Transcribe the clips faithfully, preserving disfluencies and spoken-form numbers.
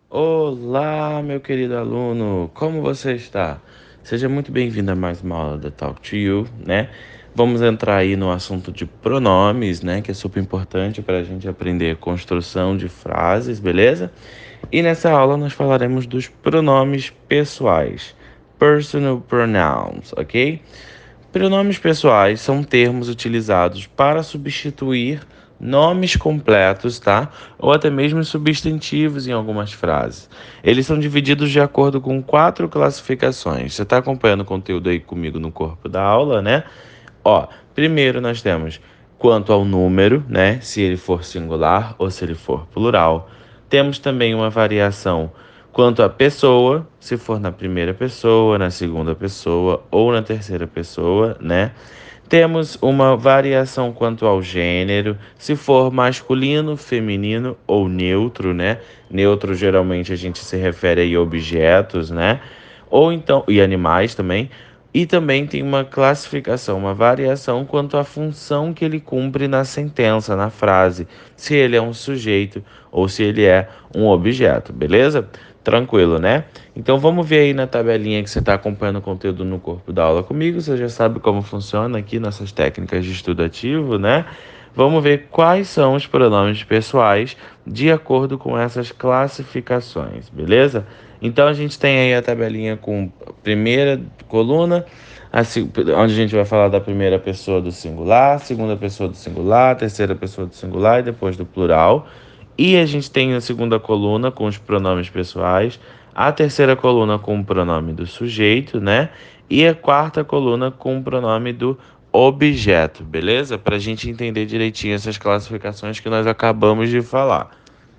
Olá, meu querido aluno, como você está? Seja muito bem-vindo a mais uma aula da Talk to You, né? Vamos entrar aí no assunto de pronomes, né? Que é super importante para a gente aprender construção de frases, beleza? E nessa aula nós falaremos dos pronomes pessoais, personal pronouns, ok? Pronomes pessoais são termos utilizados para substituir nomes completos, tá? Ou até mesmo substantivos em algumas frases. Eles são divididos de acordo com quatro classificações. Você está acompanhando o conteúdo aí comigo no corpo da aula, né? Ó, primeiro nós temos quanto ao número, né? Se ele for singular ou se ele for plural. Temos também uma variação quanto à pessoa, se for na primeira pessoa, na segunda pessoa ou na terceira pessoa, né? Temos uma variação quanto ao gênero, se for masculino, feminino ou neutro, né? Neutro geralmente a gente se refere a objetos, né? Ou então, e animais também. E também tem uma classificação, uma variação quanto à função que ele cumpre na sentença, na frase, se ele é um sujeito ou se ele é um objeto, beleza? Tranquilo, né? Então vamos ver aí na tabelinha que você está acompanhando o conteúdo no corpo da aula comigo. Você já sabe como funciona aqui nossas técnicas de estudo ativo, né? Vamos ver quais são os pronomes pessoais de acordo com essas classificações, beleza? Então a gente tem aí a tabelinha com a primeira coluna, a, onde a gente vai falar da primeira pessoa do singular, segunda pessoa do singular, terceira pessoa do singular e depois do plural. E a gente tem a segunda coluna com os pronomes pessoais, a terceira coluna com o pronome do sujeito, né? E a quarta coluna com o pronome do objeto, beleza? Para a gente entender direitinho essas classificações que nós acabamos de falar.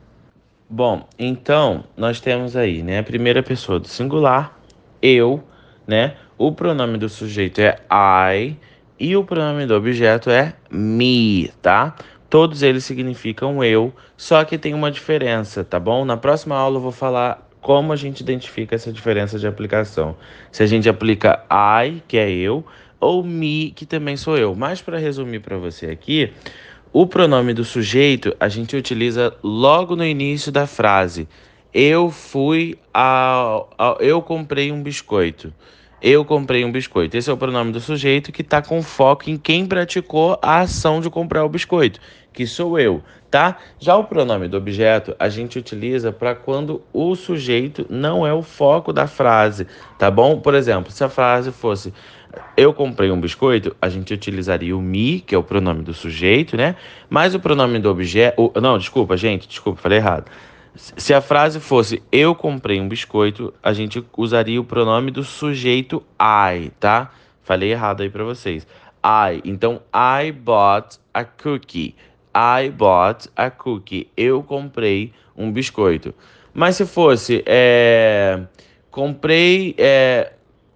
Bom, então nós temos aí, né? A primeira pessoa do singular, eu, né? O pronome do sujeito é I e o pronome do objeto é me, tá? Todos eles significam eu, só que tem uma diferença, tá bom? Na próxima aula eu vou falar como a gente identifica essa diferença de aplicação. Se a gente aplica I, que é eu, ou me, que também sou eu. Mas para resumir para você aqui, o pronome do sujeito a gente utiliza logo no início da frase. Eu fui ao, ao eu comprei um biscoito. Eu comprei um biscoito. Esse é o pronome do sujeito que está com foco em quem praticou a ação de comprar o biscoito, que sou eu, tá? Já o pronome do objeto a gente utiliza para quando o sujeito não é o foco da frase, tá bom? Por exemplo, se a frase fosse eu comprei um biscoito, a gente utilizaria o me, que é o pronome do sujeito, né? Mas o pronome do objeto. Não, desculpa, gente, desculpa, falei errado. Se a frase fosse eu comprei um biscoito, a gente usaria o pronome do sujeito I, tá? Falei errado aí pra vocês. I. Então, I bought a cookie. I bought a cookie. Eu comprei um biscoito. Mas se fosse, é... comprei, é...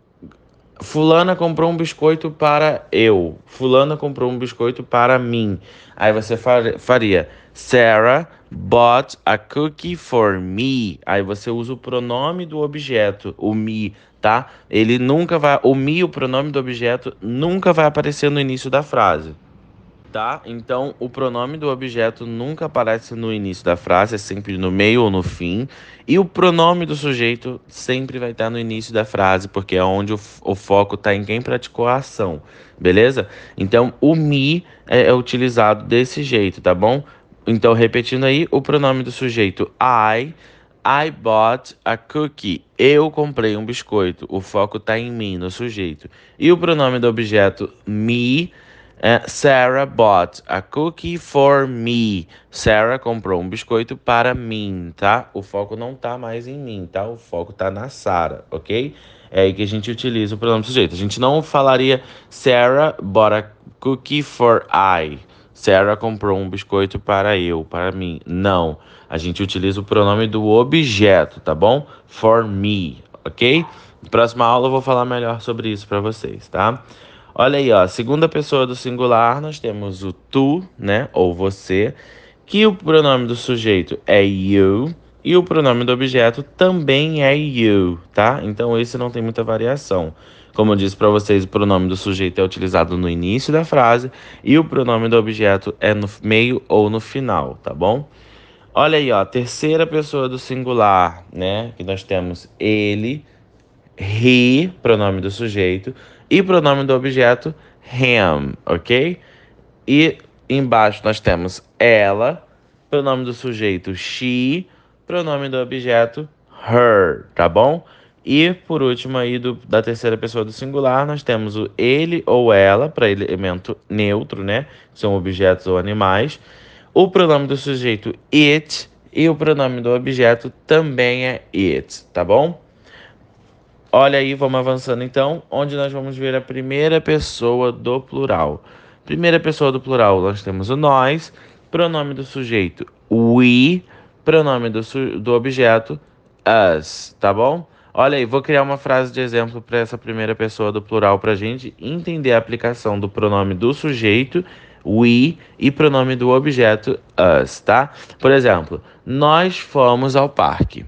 Fulana comprou um biscoito para eu. Fulana comprou um biscoito para mim. Aí você faria Sarah bought a cookie for me. Aí você usa o pronome do objeto, o me, tá? Ele nunca vai. O me, o pronome do objeto, nunca vai aparecer no início da frase. Tá? Então, o pronome do objeto nunca aparece no início da frase, é sempre no meio ou no fim. E o pronome do sujeito sempre vai estar no início da frase, porque é onde o, o foco está em quem praticou a ação, beleza? Então, o me é, é utilizado desse jeito, tá bom? Então, repetindo aí, o pronome do sujeito I. I bought a cookie. Eu comprei um biscoito. O foco está em mim, no sujeito. E o pronome do objeto me. É, Sarah bought a cookie for me. Sarah comprou um biscoito para mim, tá? O foco não tá mais em mim, tá? O foco tá na Sarah, ok? É aí que a gente utiliza o pronome sujeito. A gente não falaria Sarah bought a cookie for I. Sarah comprou um biscoito para eu, para mim. Não. A gente utiliza o pronome do objeto, tá bom? For me, ok? Na próxima aula eu vou falar melhor sobre isso para vocês, tá? Olha aí, ó, segunda pessoa do singular, nós temos o tu, né, ou você, que o pronome do sujeito é you e o pronome do objeto também é you, tá? Então esse não tem muita variação. Como eu disse para vocês, o pronome do sujeito é utilizado no início da frase e o pronome do objeto é no meio ou no final, tá bom? Olha aí, ó, terceira pessoa do singular, né? Que nós temos ele, he, pronome do sujeito, e pronome do objeto, him, ok? E embaixo nós temos ela, pronome do sujeito, she, pronome do objeto, her, tá bom? E por último aí do, da terceira pessoa do singular, nós temos o ele ou ela, para elemento neutro, né? São objetos ou animais. O pronome do sujeito, it, e o pronome do objeto também é it, tá bom? Olha aí, vamos avançando então, onde nós vamos ver a primeira pessoa do plural. Primeira pessoa do plural, nós temos o nós, pronome do sujeito, we, pronome do, su do objeto, us, tá bom? Olha aí, vou criar uma frase de exemplo para essa primeira pessoa do plural para a gente entender a aplicação do pronome do sujeito, we, e pronome do objeto, us, tá? Por exemplo, nós fomos ao parque.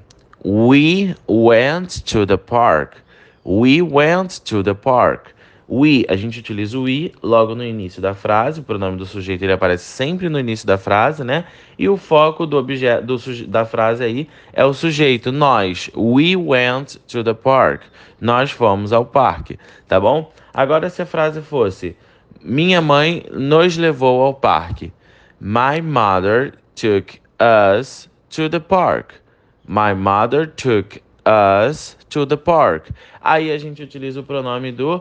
We went to the park. We went to the park. We, a gente utiliza o we logo no início da frase, o pronome do sujeito ele aparece sempre no início da frase, né? E o foco do objeto do da frase aí é o sujeito, nós. We went to the park. Nós fomos ao parque, tá bom? Agora se a frase fosse minha mãe nos levou ao parque. My mother took us to the park. My mother took us to the park. Aí a gente utiliza o pronome do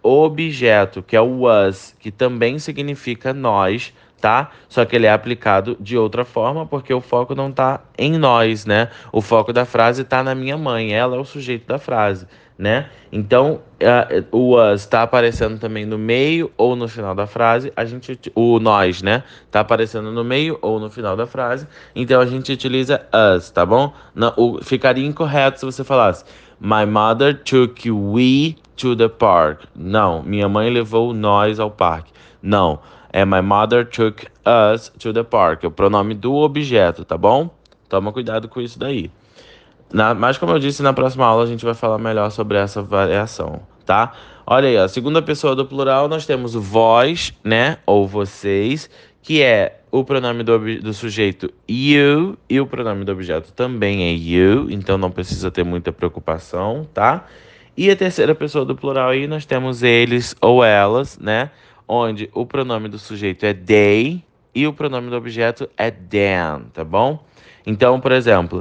objeto, que é o was, que também significa nós, tá? Só que ele é aplicado de outra forma, porque o foco não tá em nós, né? O foco da frase tá na minha mãe, ela é o sujeito da frase, né? Então, uh, o was está aparecendo também no meio ou no final da frase, a gente, o nós, né? Tá aparecendo no meio ou no final da frase, então a gente utiliza us, tá bom? Não, o, ficaria incorreto se você falasse My mother took we to the park. Não, minha mãe levou nós ao parque. Não, é my mother took us to the park. É o pronome do objeto, tá bom? Toma cuidado com isso daí. Na, mas como eu disse, na próxima aula a gente vai falar melhor sobre essa variação, tá? Olha aí, a segunda pessoa do plural nós temos o vós, né? Ou vocês, que é o pronome do, do sujeito you, e o pronome do objeto também é you, então não precisa ter muita preocupação, tá? E a terceira pessoa do plural aí nós temos eles ou elas, né? Onde o pronome do sujeito é they e o pronome do objeto é them, tá bom? Então, por exemplo,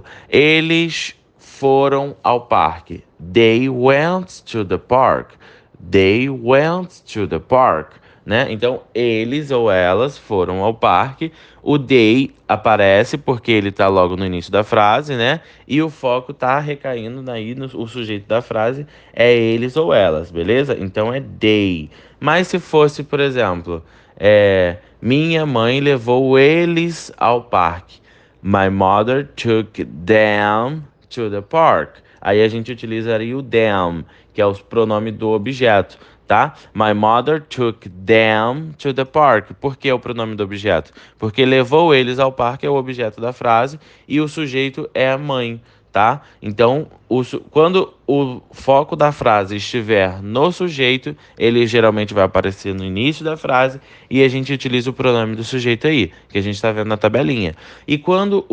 eles foram ao parque. They went to the park. They went to the park, né? Então, eles ou elas foram ao parque. O they aparece porque ele está logo no início da frase, né? E o foco está recaindo aí no o sujeito da frase é eles ou elas, beleza? Então é they. Mas se fosse, por exemplo, é, minha mãe levou eles ao parque. My mother took them to the park. Aí a gente utilizaria o them, que é o pronome do objeto, tá? My mother took them to the park. Por que é o pronome do objeto? Porque levou eles ao parque é o objeto da frase e o sujeito é a mãe, tá? Então, o, quando o foco da frase estiver no sujeito, ele geralmente vai aparecer no início da frase e a gente utiliza o pronome do sujeito aí, que a gente está vendo na tabelinha. E quando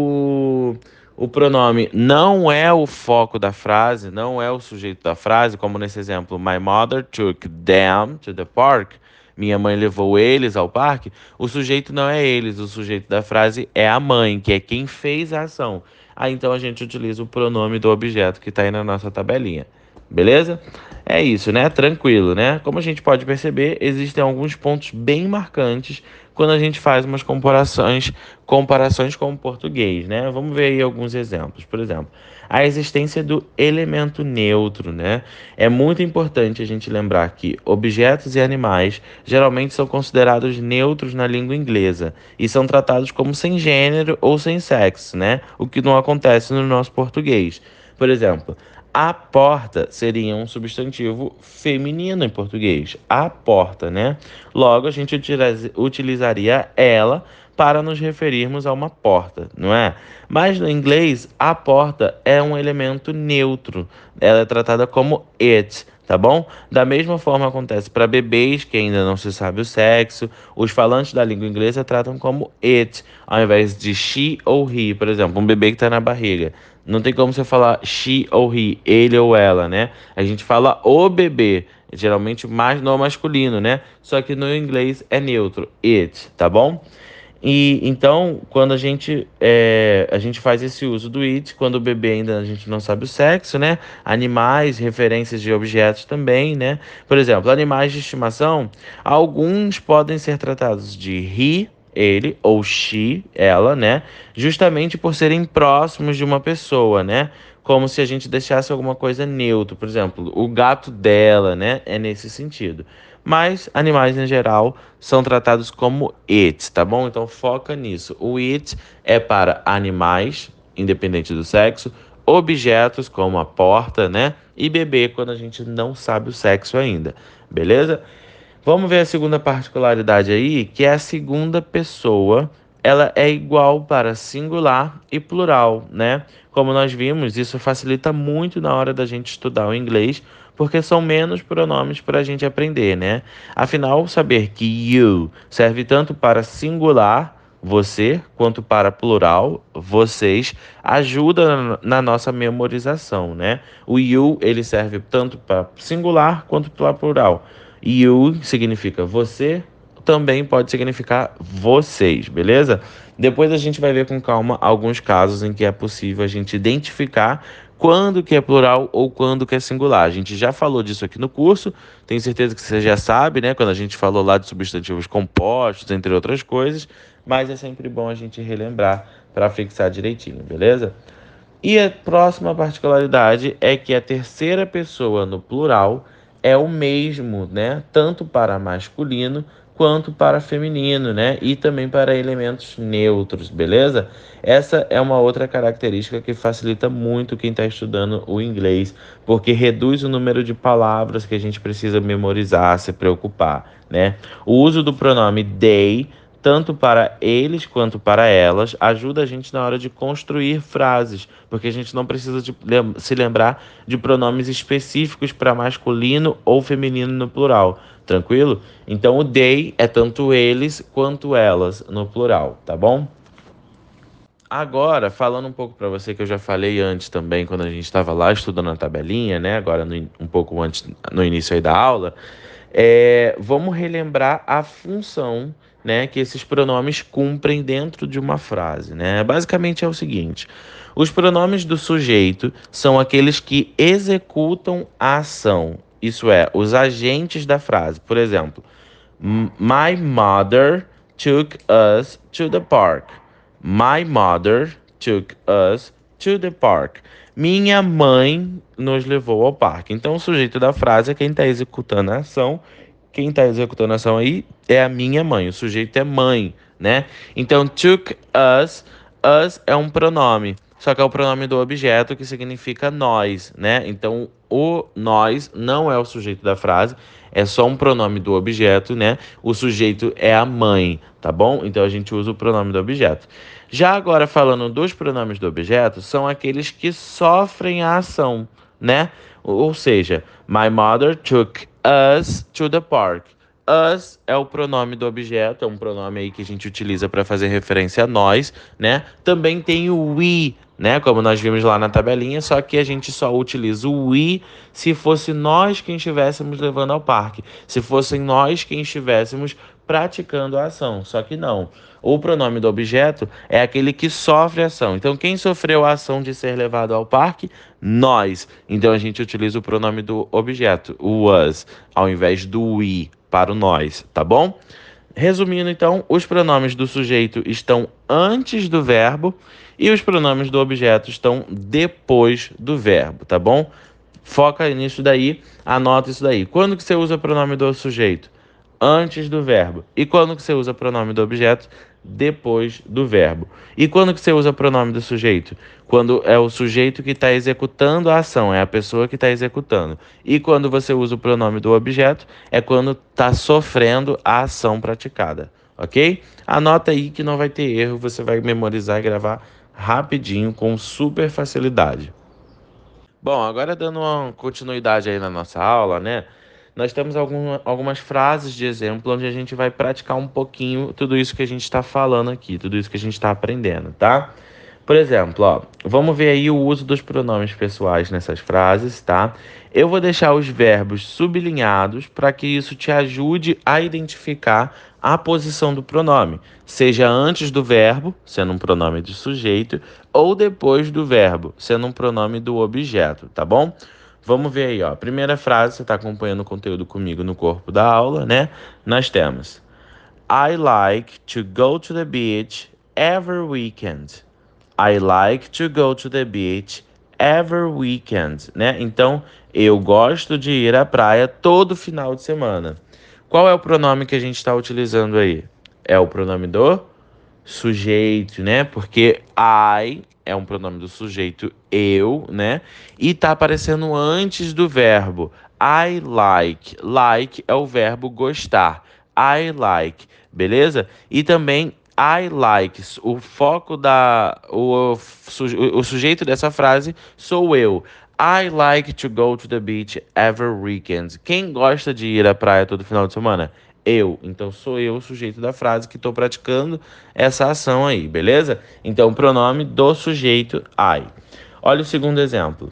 o o pronome não é o foco da frase, não é o sujeito da frase, como nesse exemplo, my mother took them to the park. Minha mãe levou eles ao parque. O sujeito não é eles, o sujeito da frase é a mãe, que é quem fez a ação. Aí então a gente utiliza o pronome do objeto que está aí na nossa tabelinha. Beleza? É isso, né? Tranquilo, né? Como a gente pode perceber, existem alguns pontos bem marcantes quando a gente faz umas comparações, comparações com o português, né? Vamos ver aí alguns exemplos. Por exemplo, a existência do elemento neutro, né? É muito importante a gente lembrar que objetos e animais geralmente são considerados neutros na língua inglesa e são tratados como sem gênero ou sem sexo, né? O que não acontece no nosso português. Por exemplo, a porta seria um substantivo feminino em português. A porta, né? Logo, a gente utilizaria ela para nos referirmos a uma porta, não é? Mas no inglês, a porta é um elemento neutro. Ela é tratada como it, tá bom? Da mesma forma acontece para bebês que ainda não se sabe o sexo. Os falantes da língua inglesa tratam como it, ao invés de she ou he. Por exemplo, um bebê que está na barriga. Não tem como você falar she ou he, ele ou ela, né? A gente fala o bebê, geralmente mais no masculino, né? Só que no inglês é neutro, it, tá bom? E então, quando a gente, é, a gente faz esse uso do it, quando o bebê ainda a gente não sabe o sexo, né? Animais, referências de objetos também, né? Por exemplo, animais de estimação, alguns podem ser tratados de he, ele, ou she, ela, né? Justamente por serem próximos de uma pessoa, né? Como se a gente deixasse alguma coisa neutro. Por exemplo, o gato dela, né? É nesse sentido. Mas animais em geral são tratados como it, tá bom? Então foca nisso. O it é para animais, independente do sexo, objetos como a porta, né? E bebê quando a gente não sabe o sexo ainda, beleza? Vamos ver a segunda particularidade aí, que é a segunda pessoa. Ela é igual para singular e plural, né? Como nós vimos, isso facilita muito na hora da gente estudar o inglês, porque são menos pronomes para a gente aprender, né? Afinal, saber que you serve tanto para singular, você, quanto para plural, vocês, ajuda na nossa memorização, né? O you, ele serve tanto para singular quanto para plural. You significa você, também pode significar vocês, beleza? Depois a gente vai ver com calma alguns casos em que é possível a gente identificar quando que é plural ou quando que é singular. A gente já falou disso aqui no curso, tenho certeza que você já sabe, né? Quando a gente falou lá de substantivos compostos, entre outras coisas, mas é sempre bom a gente relembrar para fixar direitinho, beleza? E a próxima particularidade é que a terceira pessoa no plural é o mesmo, né? Tanto para masculino quanto para feminino, né? E também para elementos neutros, beleza? Essa é uma outra característica que facilita muito quem está estudando o inglês, porque reduz o número de palavras que a gente precisa memorizar, se preocupar, né? O uso do pronome they tanto para eles quanto para elas, ajuda a gente na hora de construir frases, porque a gente não precisa de lem- se lembrar de pronomes específicos para masculino ou feminino no plural, tranquilo? Então o they é tanto eles quanto elas no plural, tá bom? Agora, falando um pouco para você que eu já falei antes também, quando a gente estava lá estudando a tabelinha, né? Agora no in- um pouco antes, no início aí da aula, é, vamos relembrar a função, né, que esses pronomes cumprem dentro de uma frase, né? Basicamente é o seguinte: os pronomes do sujeito são aqueles que executam a ação, isso é, os agentes da frase. Por exemplo, My mother took us to the park. My mother took us to the park. Minha mãe nos levou ao parque. Então, o sujeito da frase é quem está executando a ação. Quem está executando a ação aí é a minha mãe. O sujeito é mãe, né? Então, took us. Us é um pronome. Só que é o pronome do objeto que significa nós, né? Então, o nós não é o sujeito da frase, é só um pronome do objeto, né? O sujeito é a mãe, tá bom? Então a gente usa o pronome do objeto. Já agora falando dos pronomes do objeto, são aqueles que sofrem a ação, né? Ou seja, my mother took us to the park. Us é o pronome do objeto, é um pronome aí que a gente utiliza para fazer referência a nós, né? Também tem o we, né? Como nós vimos lá na tabelinha, só que a gente só utiliza o we se fosse nós quem estivéssemos levando ao parque, se fossem nós quem estivéssemos praticando a ação, só que não. O pronome do objeto é aquele que sofre a ação. Então, quem sofreu a ação de ser levado ao parque? Nós. Então, a gente utiliza o pronome do objeto, o was, ao invés do we, para o nós, tá bom? Resumindo, então, os pronomes do sujeito estão antes do verbo e os pronomes do objeto estão depois do verbo, tá bom? Foca nisso daí, anota isso daí. Quando que você usa o pronome do sujeito? Antes do verbo. E quando que você usa o pronome do objeto? Depois do verbo. E quando que você usa o pronome do sujeito? Quando é o sujeito que está executando a ação, é a pessoa que está executando. E quando você usa o pronome do objeto, é quando está sofrendo a ação praticada, ok? Anota aí que não vai ter erro, você vai memorizar e gravar rapidinho, com super facilidade. Bom, agora dando uma continuidade aí na nossa aula, né? Nós temos alguma- algumas frases de exemplo onde a gente vai praticar um pouquinho tudo isso que a gente está falando aqui, tudo isso que a gente está aprendendo, tá? Por exemplo, ó, vamos ver aí o uso dos pronomes pessoais nessas frases, tá? Eu vou deixar os verbos sublinhados para que isso te ajude a identificar a posição do pronome, seja antes do verbo, sendo um pronome de sujeito, ou depois do verbo, sendo um pronome do objeto, tá bom? Vamos ver aí, ó. Primeira frase, você está acompanhando o conteúdo comigo no corpo da aula, né? Nós temos I like to go to the beach every weekend. I like to go to the beach every weekend, né? Então, eu gosto de ir à praia todo final de semana. Qual é o pronome que a gente está utilizando aí? É o pronome do sujeito, né? Porque I é um pronome do sujeito eu, né? E tá aparecendo antes do verbo. I like. Like é o verbo gostar. I like, beleza? E também I likes. O foco da o, o, o sujeito dessa frase sou eu. I like to go to the beach every weekend. Quem gosta de ir à praia todo final de semana? Eu. Então sou eu o sujeito da frase que estou praticando essa ação aí, beleza? Então, pronome do sujeito I. Olha o segundo exemplo.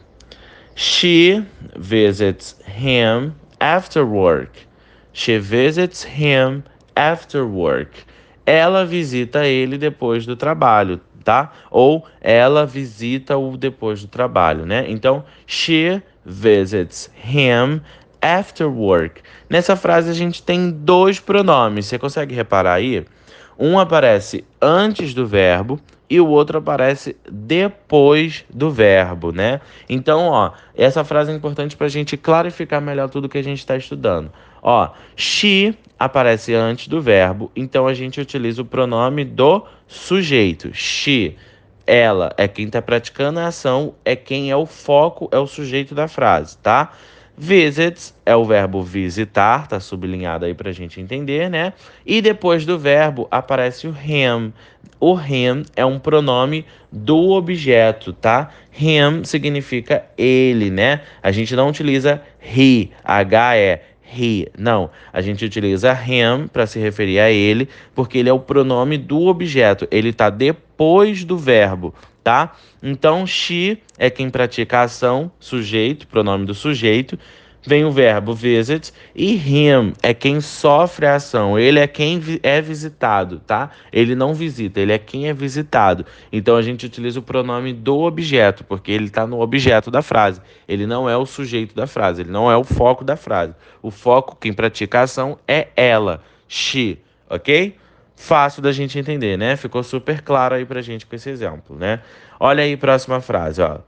She visits him after work. She visits him after work. Ela visita ele depois do trabalho, tá? Ou ela visita-o depois do trabalho, né? Então, she visits him after work. Nessa frase a gente tem dois pronomes. Você consegue reparar aí? Um aparece antes do verbo e o outro aparece depois do verbo, né? Então, ó, essa frase é importante para a gente clarificar melhor tudo que a gente está estudando. Ó, she aparece antes do verbo, então a gente utiliza o pronome do sujeito. She, ela é quem está praticando a ação, é quem é o foco, é o sujeito da frase, tá? Visits é o verbo visitar, tá sublinhado aí pra gente entender, né? E depois do verbo aparece o him. O him é um pronome do objeto, tá? Him significa ele, né? A gente não utiliza he, H-E, he. Não, a gente utiliza him para se referir a ele, porque ele é o pronome do objeto. Ele tá depois do verbo, tá? Então, she é quem pratica a ação, sujeito, pronome do sujeito. Vem o verbo visit e him é quem sofre a ação. Ele é quem vi- é visitado, tá? Ele não visita, ele é quem é visitado. Então, a gente utiliza o pronome do objeto, porque ele está no objeto da frase. Ele não é o sujeito da frase, ele não é o foco da frase. O foco, quem pratica a ação, é ela, she, ok? Fácil da gente entender, né? Ficou super claro aí pra gente com esse exemplo, né? Olha aí a próxima frase, ó.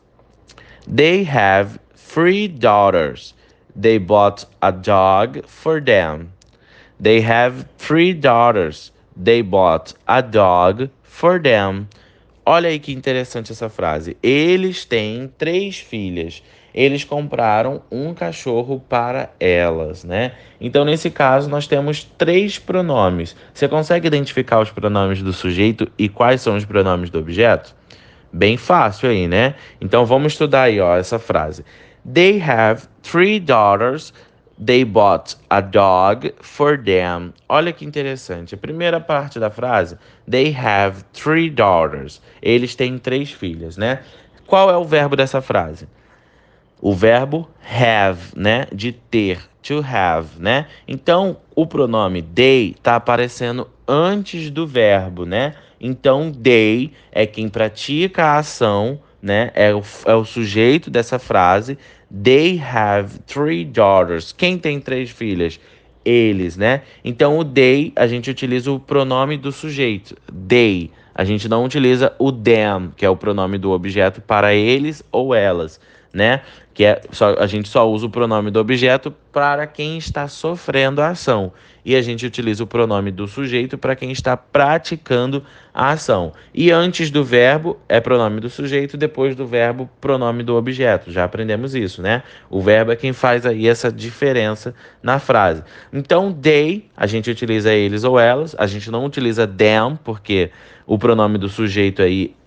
They have three daughters. They bought a dog for them. They have three daughters. They bought a dog for them. Olha aí que interessante essa frase. Eles têm três filhas. Eles compraram um cachorro para elas, né? Então, nesse caso, nós temos três pronomes. Você consegue identificar os pronomes do sujeito e quais são os pronomes do objeto? Bem fácil aí, né? Então, vamos estudar aí, ó, essa frase. They have three daughters. They bought a dog for them. Olha que interessante. A primeira parte da frase, they have three daughters. Eles têm três filhas, né? Qual é o verbo dessa frase? O verbo have, né? De ter, to have, né? Então, o pronome they tá aparecendo antes do verbo, né? Então, they é quem pratica a ação, né? É o, é o sujeito dessa frase. They have three daughters. Quem tem três filhas? Eles, né? Então, o they, a gente utiliza o pronome do sujeito. They. A gente não utiliza o them, que é o pronome do objeto para eles ou elas, né? Que é só, a gente só usa o pronome do objeto para quem está sofrendo a ação. E a gente utiliza o pronome do sujeito para quem está praticando a ação. E antes do verbo é pronome do sujeito, depois do verbo, pronome do objeto. Já aprendemos isso, né? O verbo é quem faz aí essa diferença na frase. Então, they, a gente utiliza eles ou elas, a gente não utiliza them, porque o pronome do sujeito aí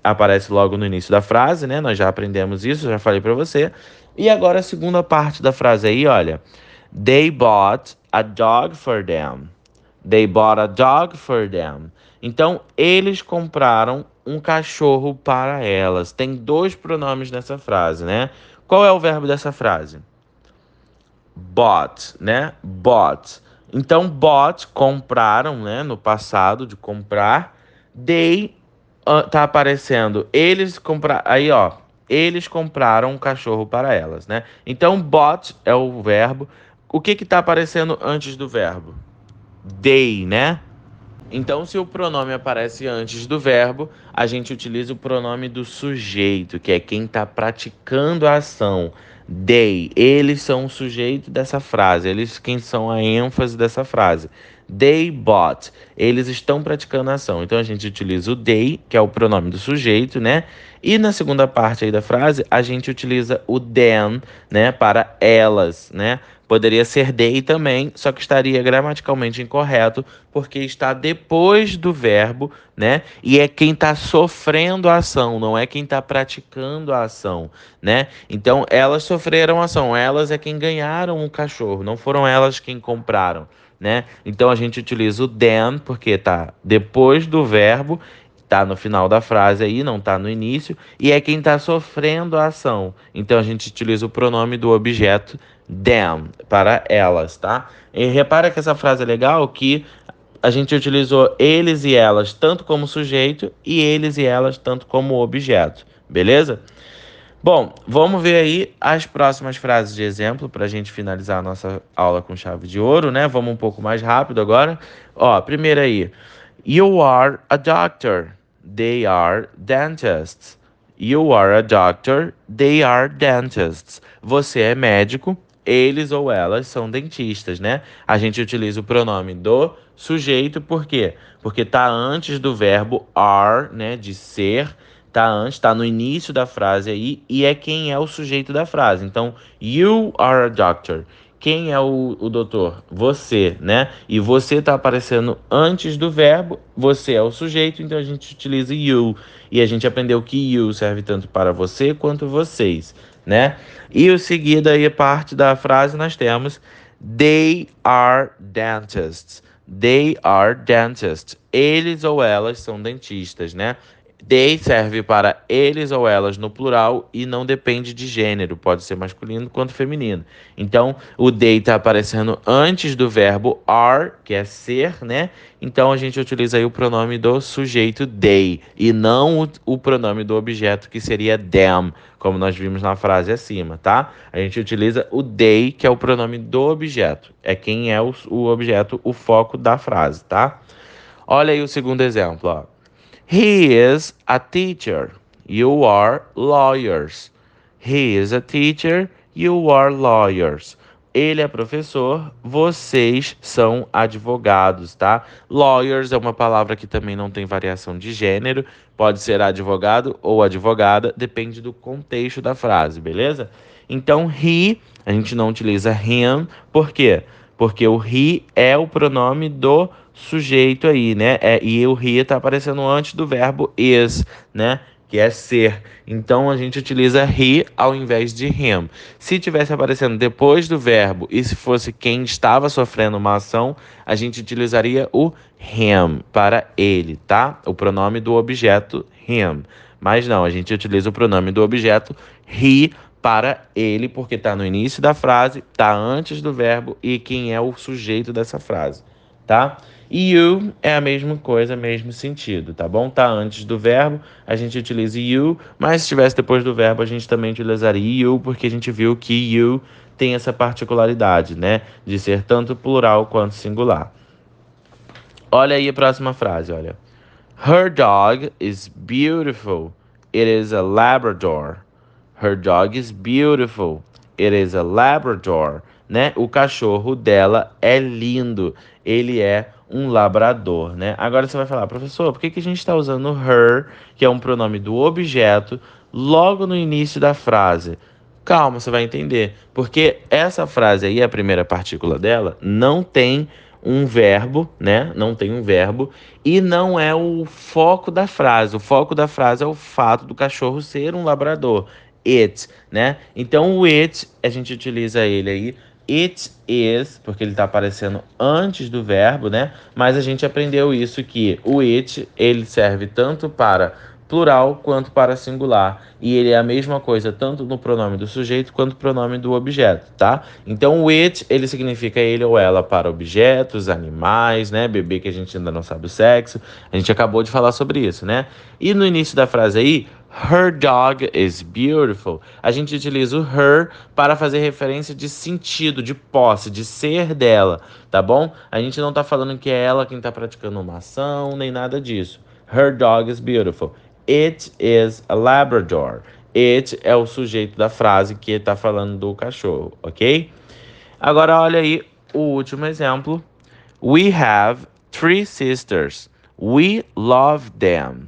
aparece logo no início da frase, né? Nós já aprendemos isso, já falei para você. E agora a segunda parte da frase aí, olha. They bought a dog for them. They bought a dog for them. Então, eles compraram um cachorro para elas. Tem dois pronomes nessa frase, né? Qual é o verbo dessa frase? Bought, né? Bought. Então, bought, compraram, né? No passado, de comprar. They, uh, tá aparecendo. Eles compraram. Aí, ó. Eles compraram um cachorro para elas, né? Então, bought é o verbo. O que que tá aparecendo antes do verbo? They, né? Então, se o pronome aparece antes do verbo, a gente utiliza o pronome do sujeito, que é quem está praticando a ação. They, eles são o sujeito dessa frase, eles quem são a ênfase dessa frase. They bought, eles estão praticando a ação. Então, a gente utiliza o they, que é o pronome do sujeito, né? E na segunda parte aí da frase, a gente utiliza o them, né, para elas, né? Poderia ser they também, só que estaria gramaticalmente incorreto, porque está depois do verbo, né? E é quem está sofrendo a ação, não é quem está praticando a ação, né? Então, elas sofreram a ação, elas é quem ganharam o cachorro, não foram elas quem compraram, né? Então, a gente utiliza o then, porque está depois do verbo, tá no final da frase aí, não tá no início, e é quem tá sofrendo a ação. Então a gente utiliza o pronome do objeto them para elas, tá? E repara que essa frase é legal, que a gente utilizou eles e elas tanto como sujeito e eles e elas tanto como objeto, beleza? Bom, vamos ver aí as próximas frases de exemplo para a gente finalizar a nossa aula com chave de ouro, né? Vamos um pouco mais rápido agora. Ó, primeira aí. You are a doctor. They are dentists. You are a doctor. They are dentists. Você é médico. Eles ou elas são dentistas, né? A gente utiliza o pronome do sujeito, por quê? Porque tá antes do verbo are, né? De ser. Tá antes, tá no início da frase aí, e é quem é o sujeito da frase. Então, you are a doctor. Quem é o, o doutor? Você, né? E você tá aparecendo antes do verbo, você é o sujeito, então a gente utiliza you. E a gente aprendeu que you serve tanto para você quanto vocês, né? E o seguido aí, parte da frase, nós temos they are dentists. They are dentists. Eles ou elas são dentistas, né? They serve para eles ou elas no plural e não depende de gênero, pode ser masculino quanto feminino. Então, o they está aparecendo antes do verbo are, que é ser, né? Então, a gente utiliza aí o pronome do sujeito they e não o, o pronome do objeto, que seria them, como nós vimos na frase acima, tá? A gente utiliza o they, que é o pronome do objeto. É quem é o, o objeto, o foco da frase, tá? Olha aí o segundo exemplo, ó. He is a teacher. You are lawyers. He is a teacher. You are lawyers. Ele é professor, vocês são advogados, tá? Lawyers é uma palavra que também não tem variação de gênero. Pode ser advogado ou advogada, depende do contexto da frase, beleza? Então, he, a gente não utiliza him, por quê? Porque o he é o pronome do sujeito aí, né? É, e o he tá aparecendo antes do verbo is, né? Que é ser. Então a gente utiliza he ao invés de him. Se tivesse aparecendo depois do verbo e se fosse quem estava sofrendo uma ação, a gente utilizaria o him para ele, tá? O pronome do objeto him. Mas não, a gente utiliza o pronome do objeto he para ele, porque está no início da frase, está antes do verbo e quem é o sujeito dessa frase, tá? E you é a mesma coisa, mesmo sentido, tá bom? Tá antes do verbo, a gente utiliza you, mas se estivesse depois do verbo, a gente também utilizaria you, porque a gente viu que you tem essa particularidade, né? De ser tanto plural quanto singular. Olha aí a próxima frase, olha. Her dog is beautiful. It is a Labrador. Her dog is beautiful. It is a Labrador. Né? O cachorro dela é lindo. Ele é um labrador, né? Agora você vai falar, professor, por que, que a gente está usando her, que é um pronome do objeto, logo no início da frase? Calma, você vai entender. Porque essa frase aí, a primeira partícula dela, não tem um verbo, né? Não tem um verbo e não é o foco da frase. O foco da frase é o fato do cachorro ser um labrador. It, né? Então o it, a gente utiliza ele aí. It is, porque ele está aparecendo antes do verbo, né? Mas a gente aprendeu isso que o it, ele serve tanto para plural quanto para singular. E ele é a mesma coisa tanto no pronome do sujeito quanto no pronome do objeto, tá? Então o it, ele significa ele ou ela para objetos, animais, né? Bebê que a gente ainda não sabe o sexo. A gente acabou de falar sobre isso, né? E no início da frase aí, her dog is beautiful. A gente utiliza o her para fazer referência de sentido, de posse, de ser dela, tá bom? A gente não tá falando que é ela quem tá praticando uma ação, nem nada disso. Her dog is beautiful. It is a Labrador. It é o sujeito da frase que tá falando do cachorro, ok? Agora olha aí o último exemplo. We have three sisters. We love them.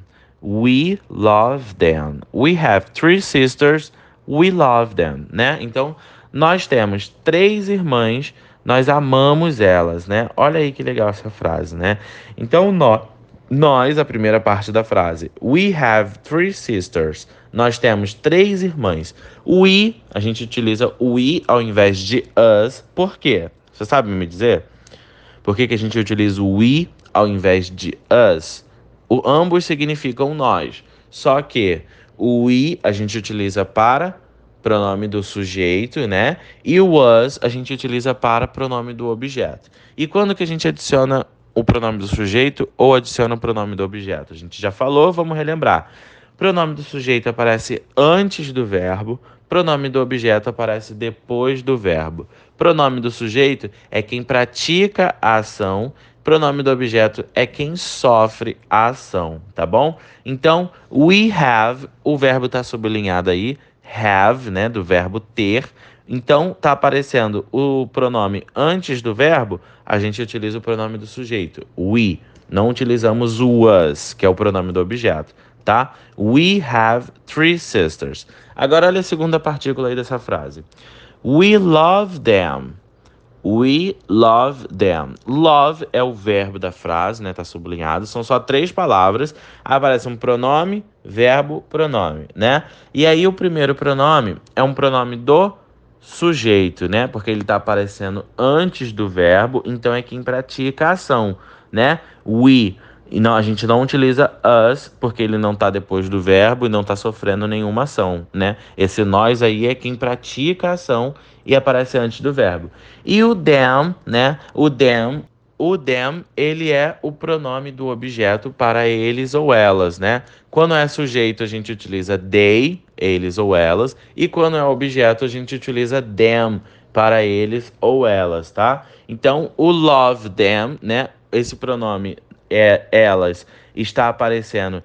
We love them. We have three sisters. We love them, né? Então, nós temos três irmãs, nós amamos elas, né? Olha aí que legal essa frase, né? Então, nós, nós, a primeira parte da frase. We have three sisters. Nós temos três irmãs. We, a gente utiliza o we ao invés de us. Por quê? Você sabe me dizer? Por que que a gente utiliza o we ao invés de us? O, ambos significam nós. Só que o we a gente utiliza para pronome do sujeito, né? E o us a gente utiliza para pronome do objeto. E quando que a gente adiciona o pronome do sujeito ou adiciona o pronome do objeto? A gente já falou, vamos relembrar. Pronome do sujeito aparece antes do verbo, pronome do objeto aparece depois do verbo. Pronome do sujeito é quem pratica a ação, pronome do objeto é quem sofre a ação, tá bom? Então, we have, o verbo está sublinhado aí, have, né, do verbo ter. Então, tá aparecendo o pronome antes do verbo, a gente utiliza o pronome do sujeito, we. Não utilizamos o was, que é o pronome do objeto, tá? We have three sisters. Agora, olha a segunda partícula aí dessa frase. We love them. We love them. Love é o verbo da frase, né? Tá sublinhado. São só três palavras. Aparece um pronome, verbo, pronome, né? E aí o primeiro pronome é um pronome do sujeito, né? Porque ele tá aparecendo antes do verbo, então é quem pratica a ação, né? We. E não, a gente não utiliza us, porque ele não tá depois do verbo e não tá sofrendo nenhuma ação, né? Esse nós aí é quem pratica a ação e aparece antes do verbo. E o them, né? O them, o them, ele é o pronome do objeto para eles ou elas, né? Quando é sujeito, a gente utiliza they, eles ou elas. E quando é objeto, a gente utiliza them para eles ou elas, tá? Então, o love them, né? Esse pronome é elas está aparecendo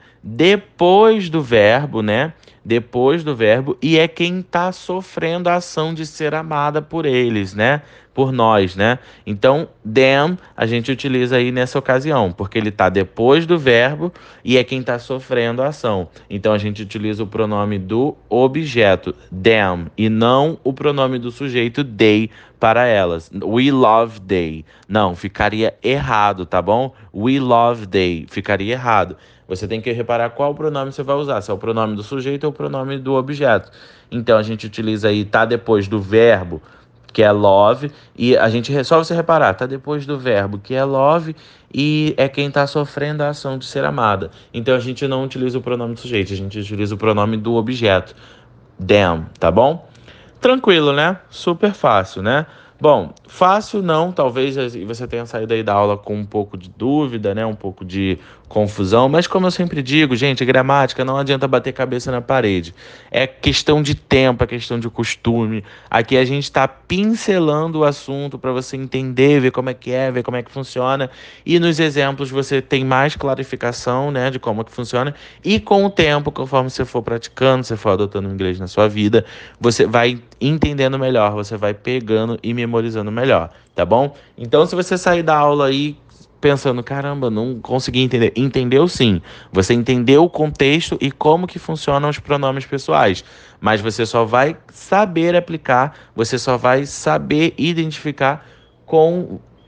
depois do verbo, né? Depois do verbo, e é quem está sofrendo a ação de ser amada por eles, né? Por nós, né? Então, them a gente utiliza aí nessa ocasião, porque ele está depois do verbo e é quem está sofrendo a ação. Então, a gente utiliza o pronome do objeto, them, e não o pronome do sujeito, they, para elas. We love they. Não, ficaria errado, tá bom? We love they. Ficaria errado. Você tem que reparar qual pronome você vai usar, se é o pronome do sujeito ou o pronome do objeto. Então, a gente utiliza aí, tá depois do verbo, que é love, e a gente, só você reparar, tá depois do verbo, que é love, e é quem tá sofrendo a ação de ser amada. Então, a gente não utiliza o pronome do sujeito, a gente utiliza o pronome do objeto, them, tá bom? Tranquilo, né? Super fácil, né? Bom, fácil não, talvez você tenha saído aí da aula com um pouco de dúvida, né? Um pouco de confusão, mas como eu sempre digo, gente, gramática não adianta bater cabeça na parede. É questão de tempo, é questão de costume. Aqui a gente está pincelando o assunto para você entender, ver como é que é, ver como é que funciona. E nos exemplos você tem mais clarificação, né, de como é que funciona. E com o tempo, conforme você for praticando, você for adotando o inglês na sua vida, você vai entendendo melhor, você vai pegando e memorizando melhor, tá bom? Então, se você sair da aula aí pensando, caramba, não consegui entender. Entendeu sim. Você entendeu o contexto e como que funcionam os pronomes pessoais. Mas você só vai saber aplicar, você só vai saber identificar com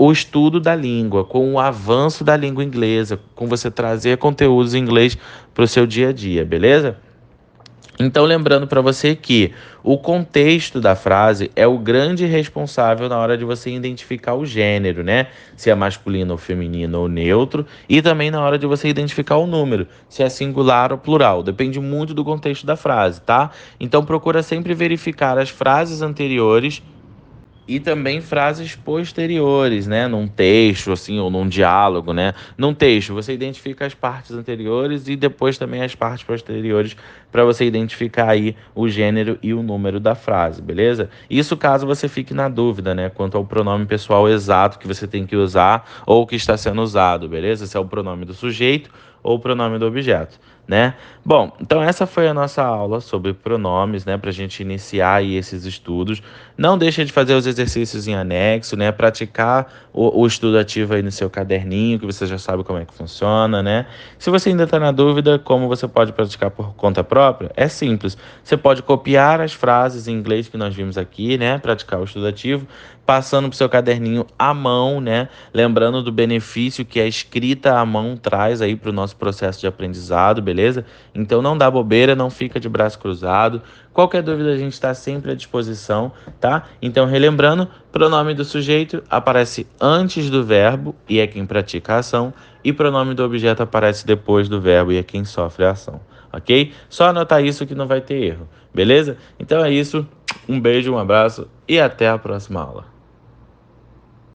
o estudo da língua, com o avanço da língua inglesa, com você trazer conteúdos em inglês para o seu dia a dia, beleza? Então, lembrando para você que o contexto da frase é o grande responsável na hora de você identificar o gênero, né? Se é masculino ou feminino ou neutro, e também na hora de você identificar o número, se é singular ou plural. Depende muito do contexto da frase, tá? Então, procura sempre verificar as frases anteriores e também frases posteriores, né? Num texto, assim, ou num diálogo, né? Num texto, você identifica as partes anteriores e depois também as partes posteriores para você identificar aí o gênero e o número da frase, beleza? Isso caso você fique na dúvida, né? Quanto ao pronome pessoal exato que você tem que usar ou que está sendo usado, beleza? Se é o pronome do sujeito ou o pronome do objeto, né? Bom, então essa foi a nossa aula sobre pronomes, né? Para a gente iniciar aí esses estudos. Não deixe de fazer os exercícios em anexo, né? Praticar o, o estudo ativo aí no seu caderninho, que você já sabe como é que funciona, né? Se você ainda está na dúvida como você pode praticar por conta própria, é simples. Você pode copiar as frases em inglês que nós vimos aqui, né? Praticar o estudo ativo, passando para o seu caderninho à mão, né? Lembrando do benefício que a escrita à mão traz aí para o nosso processo de aprendizado, beleza? Então não dá bobeira, não fica de braço cruzado. Qualquer dúvida a gente está sempre à disposição, tá? Então, relembrando, pronome do sujeito aparece antes do verbo e é quem pratica a ação, e pronome do objeto aparece depois do verbo e é quem sofre a ação, ok? Só anotar isso que não vai ter erro, beleza? Então é isso, um beijo, um abraço e até a próxima aula.